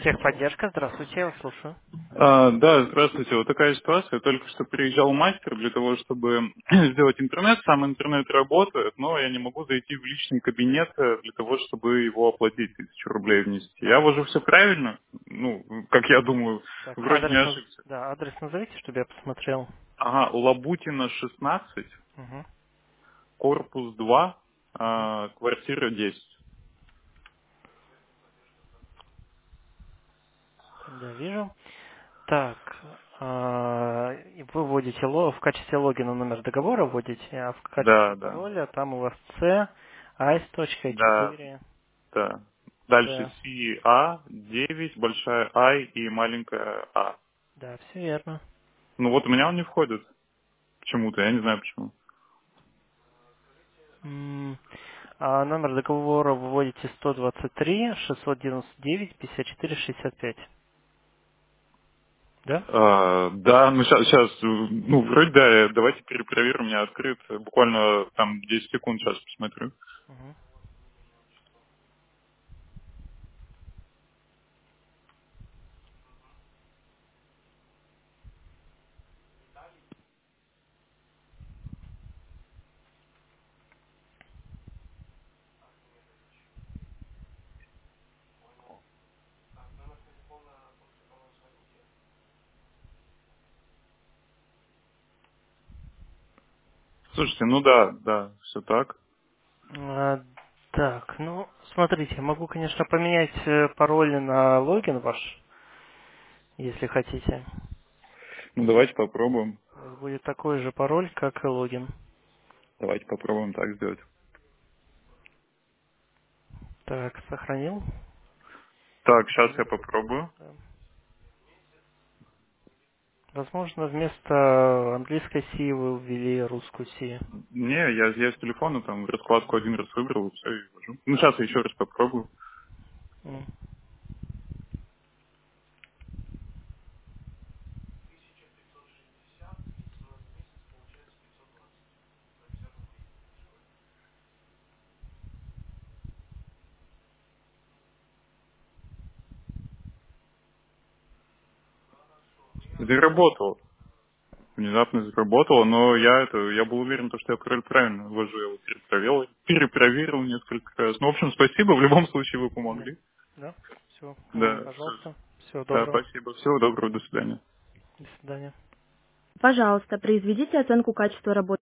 Техподдержка, здравствуйте, я вас слушаю. Да, здравствуйте. Вот такая ситуация. Только что приезжал мастер для того, чтобы сделать интернет. Сам интернет работает, но я не могу зайти в личный кабинет для того, чтобы его оплатить, 1000 рублей внести. Я ввожу все правильно? Ну, как я думаю, Так, вроде не ошибся. да, адрес назовите, чтобы я посмотрел. Ага, Лабутина, 16, Угу, корпус 2, угу. квартира 10. Да, вижу. Так, и вы вводите в качестве логина номер договора вводите, а в качестве Да, да, пароля там у вас c да, ice.4 да. Дальше c. CA, 9, большая I и маленькая А. Да, все верно. Ну вот у меня он не входит. Почему-то, я не знаю почему. А номер договора вы вводите 123 699 54 65. Да? Да, ну сейчас, ну вроде да, давайте перепроверим, у меня открыт, буквально там 10 секунд сейчас посмотрю. Мгм. Слушайте, ну да, да, все так. А, так, ну, смотрите, могу, конечно, поменять пароль на логин ваш, если хотите. Ну давайте попробуем. У вас будет такой же пароль, как и логин. Давайте попробуем так сделать. Так, сохранил. Так, сейчас я попробую. Да. Возможно, вместо английской Си вы ввели русскую Си. Не, я с телефона там раскладку один раз выбрал и все, и ввожу. Ну сейчас я еще раз попробую. М. Заработал. Внезапно заработало, но я был уверен, что я правильно ввожу, я его перепроверил несколько раз. Ну, в общем, спасибо, в любом случае вы Да. помогли. Да? Все, не, Да, пожалуйста. Всего да, доброго. спасибо. Всего доброго, до свидания. До свидания. Пожалуйста, произведите оценку качества работы.